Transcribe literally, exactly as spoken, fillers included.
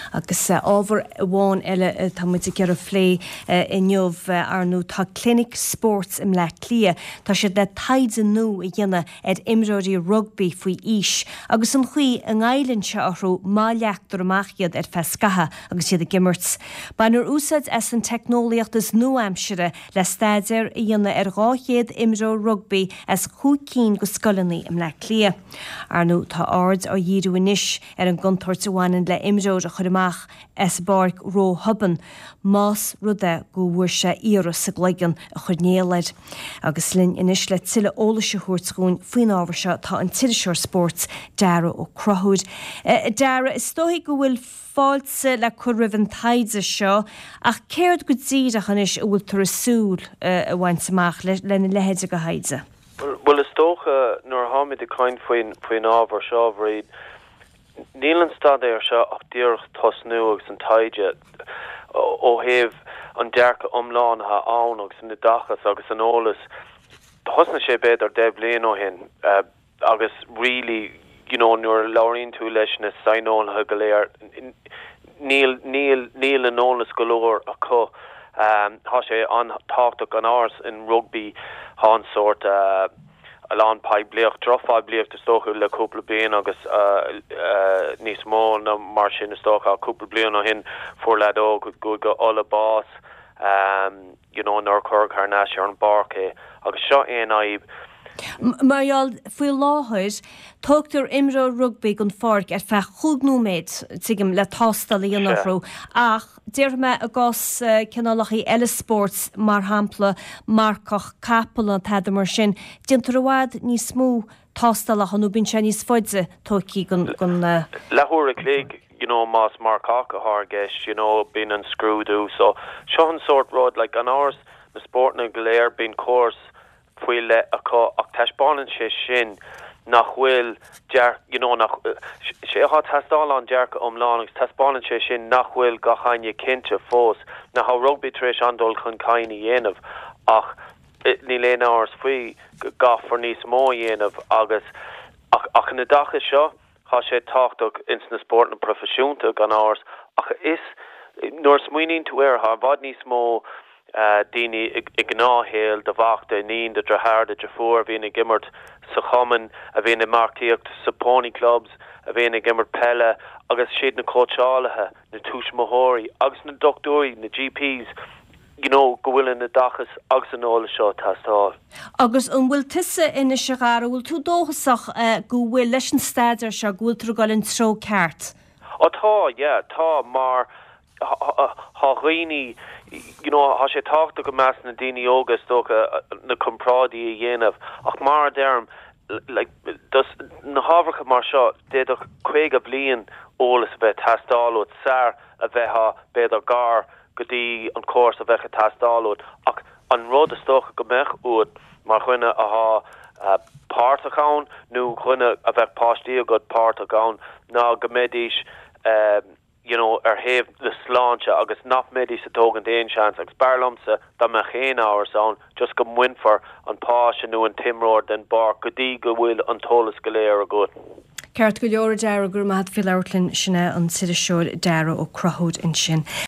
agus ábhar bháin eile tá muid cear a phlé inniuh arnú tá Clinic Sports im le clia, tá sé de taide nó i dhéine ag imreoirí rugby faoi ís, agus an chuí an gáilann se árú má leachtar amachchiad ar fescatha agus siad a gimmert. Bainar úsad as an technoliaachtas nuaimsere le staidir i dhéine ar gáchéad imreo rugby as chúcín go scolannaí im le clia. Arnú tá ard ó dhíú inis ar an guntartahhain le imreoir a chuireach as barc ró huban, más ruda go bhuair se íras sa gleigean a chuirnéalaid. Agus linn inis le tuile ólase thuirtún faoin ábhar se tá an Tiiriseoir Sports Dara ó Crothúd. Dara, is dóigh go bhfuil fáilte le chu ribh an taide seo, ach céird go dtíach anis a bhfuil tar a súl a bhaint amach lena lehéide go haide. Well, is tócha nuair háid a cáin faoin faoin ábhar seo bhríd níl an stad éir seo ach díoch tosnú agus an taide ó héamh an dearcha omláin ha ann agus in na dachas agus an ólas thosna sé beidir de bliain ó hin uh, agus really, you know, nuair labhraíonn tú leis na sainónatha go léir níl níl níl an ólas go leor a chu um, há sé an táchtach an áras in rugby há an sort uh, Alan pai bliach drofa bliach de stocha le couple blian agus uh, uh, níos mó na mar sin na stocha couple blian o hin for lad ó go go all a boss um, you know, nor cur carnation an barke agus seo ein aib. Marial, faoi láthir, tógtar imreo rugby gon farc ar fe chugnúméid tigim le tástal í anarrú, ach déir me a gás cinálachí eile sports mar hampla marcach capal an taidir mar sin, dintar bhád níos mú tástalach anú bín sé níos foiide tócí gon... Lethúr a clíg, you know, mas marcach a hargeis, you know, bín an scrúdú, so seo an sort rod, like an áras na sport na goléir bín córs fuile a co ach teisbáin sé sin nach bhfuil dear, you know, nach sé ha testáil an dearcha omláin agus teisbáin sé sin nach bhfuil gachaine cinnte fós na ha rugby tréis andul chun caine dhéanamh ach ní léon áras faoi gafar níos mó dhéanamh agus ach, ach na dacha seo há sé táchtach ins na sport na profisiúnta gan áras ach is nuair smuoíonn tú ar ha bhd níos mó Uh, dini ag náhéil de bhachta nín de drahar de drafuór bhíon a gimmert sa chaman a bhíon a martíocht sa pony clubs a bhíon a gimmert pelle agus siad na cóteálathe na túismóthóirí agus na doctóirí na G Ps, you know, go bhfuil na dachas agus an óla seo tastáil. Agus an bhfuil tusa ina segar bhfuil tú dóchasach uh, go bhfuil leis an staidir se bhfuil tú gáil an tró ceart. Ó tá, yeah, tá mar há rií you know, ha sé tácht go meas na daine ógus tócha na comprádaí a dhéanamh ach mar derm like, dus, na hábharcha mar seo déadach chuig a blion ólas a bheith teastáilúd sar a bheitha beidir gar go dtí an córs a bheitcha teastáilúd ach an rud is tócha go mbeadh úd mar chuine a há uh, páirtachán nó chuine a bheith páistí a go páirtachán ná go méidís um, you know, er hef the sláinte agus nach médi sa tógan déon seans agus barlamsa da me chéin áhar son just go win for an páis nu an timróir den bar go dtí go bhfuil an tolas go léir a good. Ceart go leor Dara gur maithad fi leirlinn sinna an Tiiriseoir Dara ó Crothúd in sin.